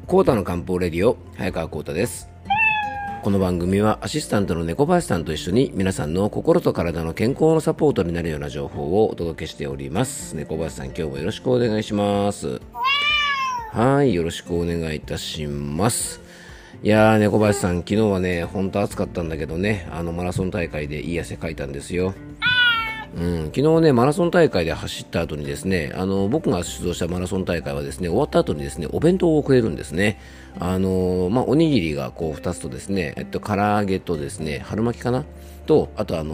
コータの漢方レディオ、早川コータです。この番組はアシスタントの猫林さんと一緒に皆さんの心と体の健康のサポートになるような情報をお届けしております。猫林さん、今日もよろしくお願いします。はい、よろしくお願いいたします。いやー、猫林さん、昨日はね、ほんと暑かったんだけどね、マラソン大会でいい汗かいたんですよ。昨日ね、マラソン大会で走った後にですね、僕が出場したマラソン大会はですね、終わった後にですね、お弁当をくれるんですね。おにぎりがこう2つとですね、唐揚げとですね、春巻きかなと、あと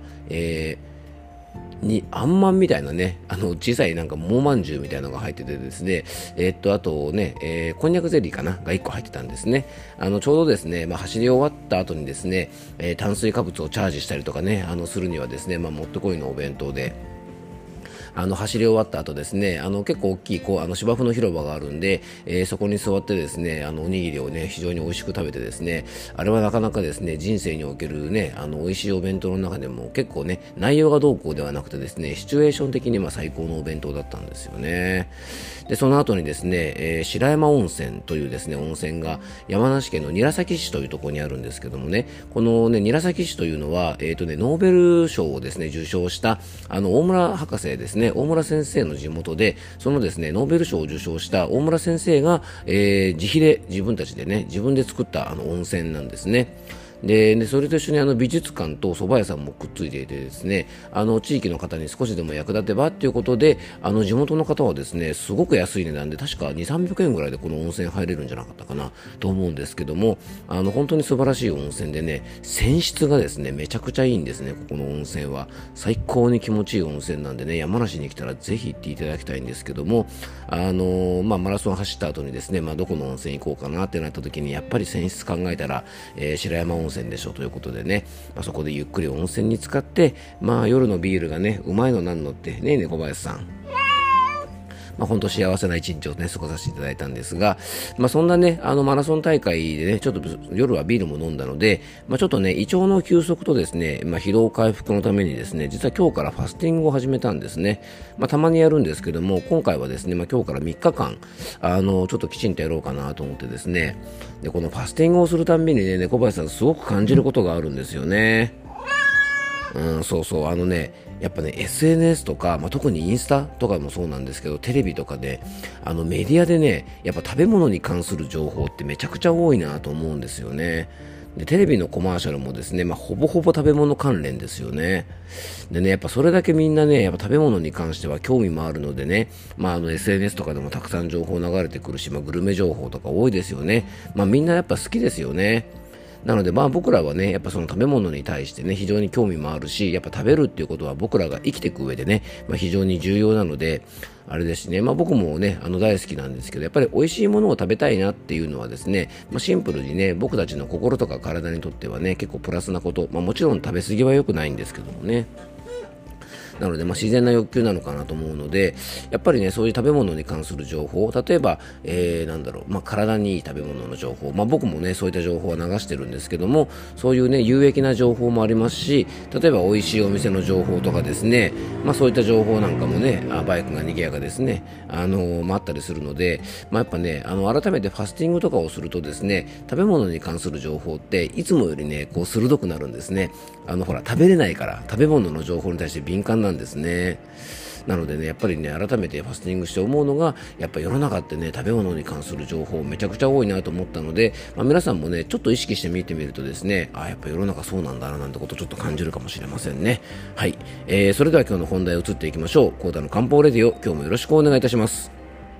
あんまんみたいなね、小さいなんかもうまんじゅうみたいなのが入っててですね、あとね、こんにゃくゼリーかなが1個入ってたんですね。ちょうどですね、走り終わった後にですね、炭水化物をチャージしたりとかね、するにはですね、もってこいのお弁当で、走り終わった後ですね、結構大きい芝生の広場があるんで、そこに座ってですね、おにぎりをね、非常に美味しく食べてですね、あれはなかなかですね、人生におけるね、美味しいお弁当の中でも結構ね、内容がどうこうではなくてですね、シチュエーション的に最高のお弁当だったんですよね。で、その後にですね、白山温泉というですね、温泉が山梨県の韮崎市というところにあるんですけどもね、このね、韮崎市というのは、ノーベル賞をですね、受賞した、大村博士ですね、大村先生の地元で、そのですね、ノーベル賞を受賞した大村先生が、自費で自分たちでね、自分で作った温泉なんですね。でそれと一緒に美術館と蕎麦屋さんもくっついていてですね、地域の方に少しでも役立てばということで、地元の方はですね、すごく安い値段で、確か2、300円ぐらいでこの温泉入れるんじゃなかったかなと思うんですけども、本当に素晴らしい温泉でね、泉質がですね、めちゃくちゃいいんですね。ここの温泉は最高に気持ちいい温泉なんでね、山梨に来たらぜひ行っていただきたいんですけども、マラソン走った後にですね、どこの温泉行こうかなってなった時に、やっぱり泉質考えたら、白山温泉でしょということでね、そこでゆっくり温泉に浸かって、夜のビールがね、うまいのなんのってね、猫林さん。本当幸せな一日をね、過ごさせていただいたんですが、そんなね、マラソン大会でね、ちょっと夜はビールも飲んだので、ちょっとね、胃腸の休息とですね、疲労回復のためにですね、実は今日からファスティングを始めたんですね。たまにやるんですけども、今回はですね、今日から3日間、ちょっときちんとやろうかなと思ってですね、で、このファスティングをするたんびにね、猫林さんすごく感じることがあるんですよね。そうそう、やっぱね、SNS とか、特にインスタとかもそうなんですけど、テレビとかで、メディアでね、やっぱ食べ物に関する情報ってめちゃくちゃ多いなと思うんですよね。で、テレビのコマーシャルもですね、ほぼほぼ食べ物関連ですよね。でね、やっぱそれだけみんなね、やっぱ食べ物に関しては興味もあるのでね、SNS とかでもたくさん情報流れてくるし、グルメ情報とか多いですよね。みんなやっぱ好きですよね。なので僕らはね、やっぱその食べ物に対してね、非常に興味もあるし、やっぱ食べるっていうことは僕らが生きていく上でね、非常に重要なので、あれですしね、僕もね、大好きなんですけど、やっぱり美味しいものを食べたいなっていうのはですね、シンプルにね、僕たちの心とか体にとってはね、結構プラスなこと、もちろん食べ過ぎは良くないんですけどもね。なので、自然な欲求なのかなと思うので、やっぱりね、そういう食べ物に関する情報、例えば、体にいい食べ物の情報、僕もね、そういった情報は流してるんですけども、そういうね、有益な情報もありますし、例えば美味しいお店の情報とかですね、そういった情報なんかもね、バイクが賑やかですね、あったりするので、やっぱね、改めてファスティングとかをするとですね、食べ物に関する情報っていつもよりね、こう鋭くなるんですね。ほら、食べれないから食べ物の情報に対して敏感なんですね。なのでね、やっぱりね、改めてファスティングして思うのが、やっぱ世の中ってね、食べ物に関する情報めちゃくちゃ多いなと思ったので、皆さんもね、ちょっと意識してみてみるとですね、やっぱ世の中そうなんだななんてことをちょっと感じるかもしれませんね。はい。それでは今日の本題を移っていきましょう。コータの漢方レディオ、今日もよろしくお願いいたします。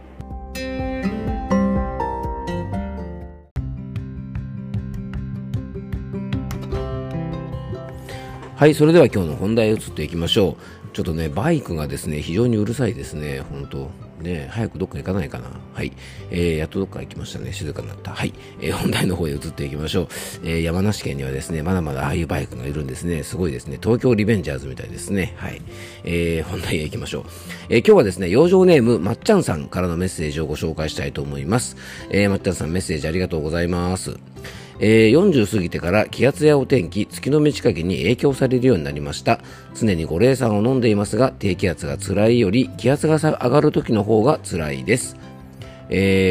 はい、それでは今日の本題へ移っていきましょう。ちょっとね、バイクがですね、非常にうるさいですね、本当ね、早くどっか行かないかな。はい、やっとどっか行きましたね、静かになった。はい、本題の方へ移っていきましょう。山梨県にはですね、まだまだああいうバイクがいるんですね。すごいですね、東京リベンジャーズみたいですね。はい、本題へ行きましょう。今日はですね、養生ネームまっちゃんさんからのメッセージをご紹介したいと思います。まっちゃんさん、メッセージありがとうございます。40過ぎてから気圧やお天気、月の満ち欠けに影響されるようになりました。常に五苓散を飲んでいますが、低気圧が辛いより気圧が上がる時の方が辛いです。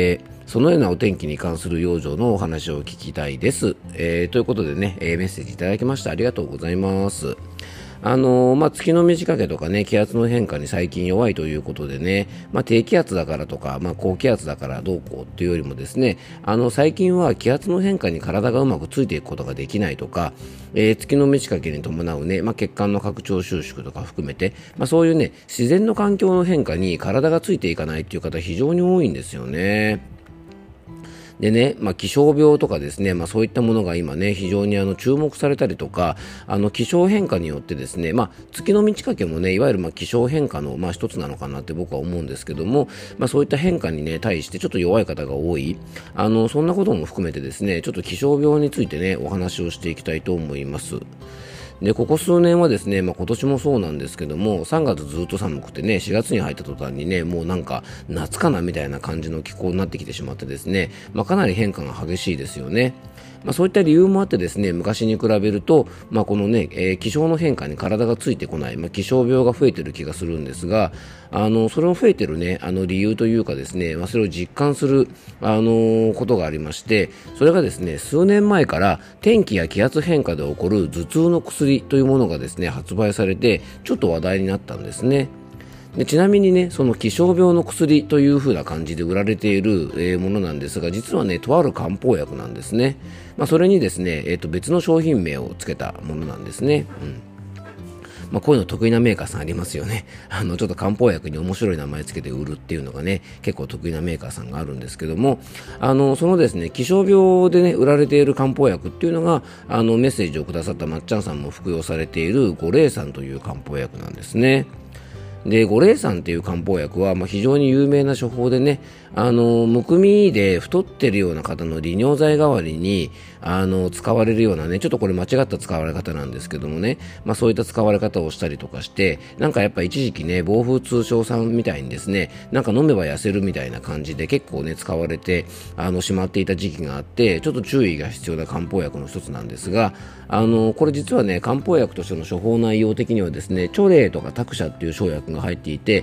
そのようなお天気に関する養生のお話を聞きたいです。ということでね、メッセージいただきましてありがとうございます。月の満ち欠けとかね、気圧の変化に最近弱いということでね、低気圧だからとか、高気圧だからどうこうっていうよりもですね、最近は気圧の変化に体がうまくついていくことができないとか、月の満ち欠けに伴うね、血管の拡張収縮とか含めて、そういうね、自然の環境の変化に体がついていかないっていう方非常に多いんですよね。でね、気象病とかですね、そういったものが今ね、非常に注目されたりとか、気象変化によってですね、月の満ち欠けもね、いわゆる気象変化の一つなのかなって僕は思うんですけども、そういった変化にね、対してちょっと弱い方が多い、そんなことも含めてですね、ちょっと気象病についてね、お話をしていきたいと思います。でここ数年はですね、今年もそうなんですけども、3月ずっと寒くてね、4月に入った途端にね、もうなんか夏かなみたいな感じの気候になってきてしまってですね、かなり変化が激しいですよね。そういった理由もあってですね、昔に比べると、このね、気象の変化に体がついてこない、気象病が増えてる気がするんですが、それを増えてるね、理由というかですね、それを実感する、ことがありまして、それがですね、数年前から天気や気圧変化で起こる頭痛の薬というものがですね、発売されて、ちょっと話題になったんですね。でちなみにね、その気象病の薬という風な感じで売られている、ものなんですが、実はね、とある漢方薬なんですね。それにですね、別の商品名をつけたものなんですね。こういうの得意なメーカーさんありますよね。ちょっと漢方薬に面白い名前つけて売るっていうのがね、結構得意なメーカーさんがあるんですけども、そのですね、気象病でね、売られている漢方薬っていうのが、メッセージをくださったまっちゃんさんも服用されている五苓散という漢方薬なんですね。で五苓散という漢方薬は、非常に有名な処方でね、むくみで太ってるような方の利尿剤代わりに使われるようなね、ちょっとこれ間違った使われ方なんですけどもね、そういった使われ方をしたりとかして、なんかやっぱ一時期ね、暴風通商さんみたいにですね、なんか飲めば痩せるみたいな感じで結構ね、使われてしまっていた時期があって、ちょっと注意が必要な漢方薬の一つなんですが、これ実はね、漢方薬としての処方内容的にはですね、チョレイとかタクシャっていう生薬が入っていて、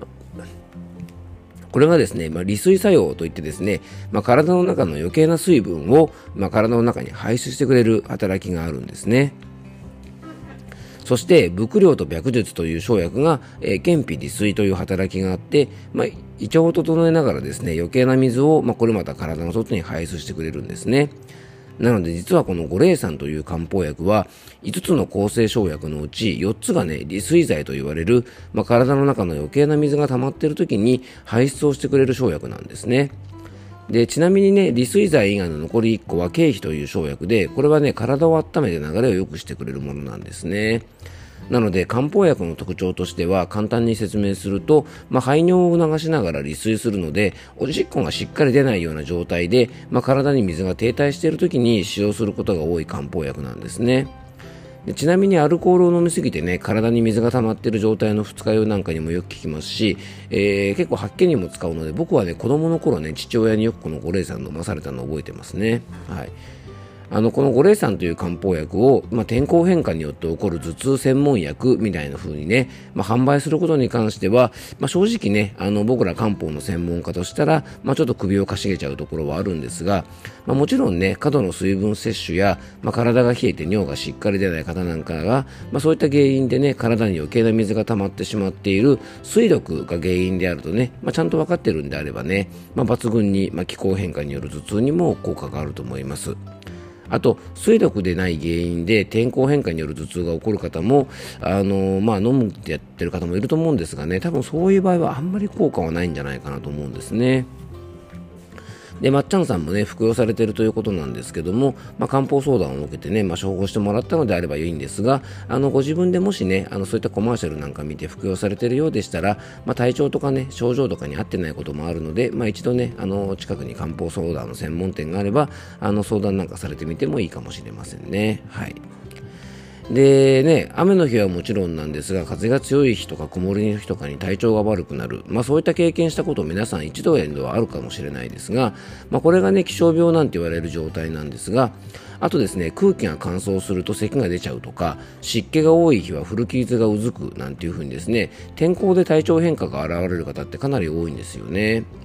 これがですね、利水作用といってですね、体の中の余計な水分を、体の中に排出してくれる働きがあるんですね。そして伏量と白術という生薬が、健脾利水という働きがあって、胃腸を整えながらですね、余計な水を、これまた体の外に排出してくれるんですね。なので実はこの五苓散という漢方薬は5つの構成生薬のうち4つがね、利水剤と言われる、体の中の余計な水が溜まっている時に排出をしてくれる生薬なんですね。でちなみにね、利水剤以外の残り1個は経費という生薬で、これはね、体を温めて流れを良くしてくれるものなんですね。なので漢方薬の特徴としては簡単に説明すると、排尿を促しながら利水するので、おしっこがしっかり出ないような状態で、体に水が停滞している時に使用することが多い漢方薬なんですね。でちなみにアルコールを飲みすぎてね、体に水が溜まっている状態の二日酔いなんかにもよく効きますし、結構発見にも使うので、僕はね、子供の頃ね、父親によくこの五苓散飲まされたのを覚えてますね。はい。この五苓散という漢方薬を、天候変化によって起こる頭痛専門薬みたいな風にね、販売することに関しては、正直ね、僕ら漢方の専門家としたら、ちょっと首をかしげちゃうところはあるんですが、もちろんね、過度の水分摂取や、体が冷えて尿がしっかり出ない方なんかが、そういった原因でね、体に余計な水が溜まってしまっている水毒が原因であるとね、ちゃんと分かってるんであればね、抜群に、気候変化による頭痛にも効果があると思います。あと水毒でない原因で天候変化による頭痛が起こる方も飲むってやってる方もいると思うんですがね、多分そういう場合はあんまり効果はないんじゃないかなと思うんですね。でまっちゃんさんもね服用されているということなんですけども、漢方相談を受けてね、処方してもらったのであればいいんですが、ご自分でもしねそういったコマーシャルなんか見て服用されているようでしたら、体調とかね症状とかに合ってないこともあるので、一度ね近くに漢方相談の専門店があれば相談なんかされてみてもいいかもしれませんね。はい。でね、雨の日はもちろんなんですが、風が強い日とか曇りの日とかに体調が悪くなる、そういった経験したこと皆さん一度や二度はあるかもしれないですが、これがね気象病なんて言われる状態なんですが、あとですね、空気が乾燥すると咳が出ちゃうとか、湿気が多い日は古傷がうずくなんていう風にですね、天候で体調変化が現れる方ってかなり多いんですよね。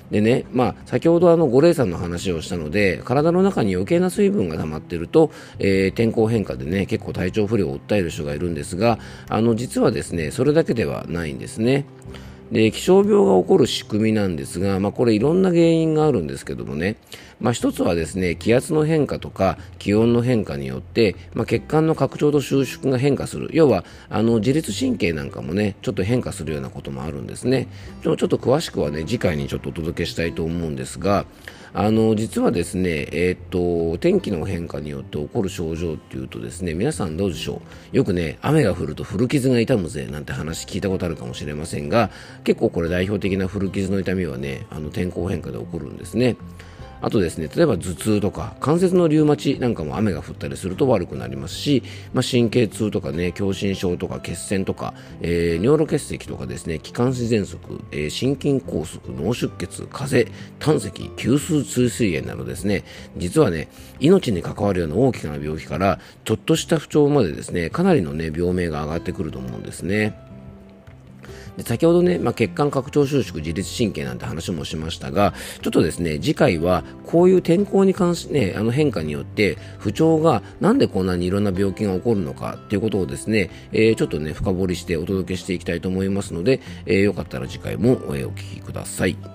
でね、先ほど五苓散の話をしたので、体の中に余計な水分が溜まっていると、天候変化でね、結構体調不良を訴える人がいるんですが、実はですね、それだけではないんですね。で、気象病が起こる仕組みなんですが、これいろんな原因があるんですけどもね、一つはですね、気圧の変化とか気温の変化によって、血管の拡張と収縮が変化する。要は、自律神経なんかもね、ちょっと変化するようなこともあるんですね。ちょっと詳しくはね、次回にちょっとお届けしたいと思うんですが、実はですね、天気の変化によって起こる症状っていうとですね、皆さんどうでしょう。よくね、雨が降ると古傷が痛むぜなんて話聞いたことあるかもしれませんが、結構これ代表的な古傷の痛みはね、天候変化で起こるんですね。あとですね、例えば頭痛とか関節のリウマチなんかも雨が降ったりすると悪くなりますし、神経痛とかね、狭心症とか血栓とか、尿路結石とかですね、気管支喘息、心筋梗塞、脳出血、風邪、胆石、急性痛水炎などですね、実はね、命に関わるような大きな病気からちょっとした不調までですね、かなりのね、病名が上がってくると思うんですね。で、先ほどね、血管拡張収縮自律神経なんて話もしましたが、ちょっとですね、次回はこういう天候に関しね、変化によって不調がなんでこんなにいろんな病気が起こるのかっていうことをですね、ちょっとね、深掘りしてお届けしていきたいと思いますので、よかったら次回も、お聞きください。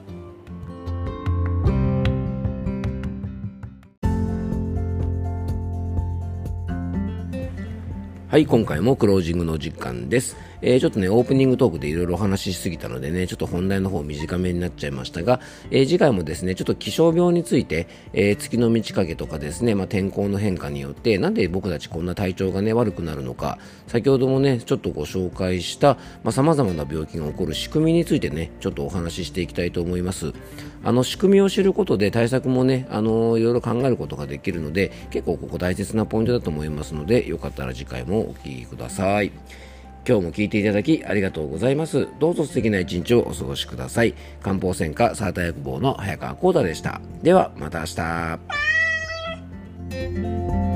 はい、今回もクロージングの時間です。ちょっとね、オープニングトークでいろいろお話ししすぎたのでね、ちょっと本題の方短めになっちゃいましたが、次回もですね、ちょっと気象病について、月の満ち欠けとかですね、天候の変化によって、なんで僕たちこんな体調がね、悪くなるのか、先ほどもね、ちょっとご紹介した、様々な病気が起こる仕組みについてね、ちょっとお話ししていきたいと思います。仕組みを知ることで対策もね、いろいろ考えることができるので、結構ここ大切なポイントだと思いますので、よかったら次回もお聞きください。今日も聞いていただきありがとうございます。どうぞ素敵な一日をお過ごしください。漢方専科サーター薬房の早川幸太でした。ではまた明日。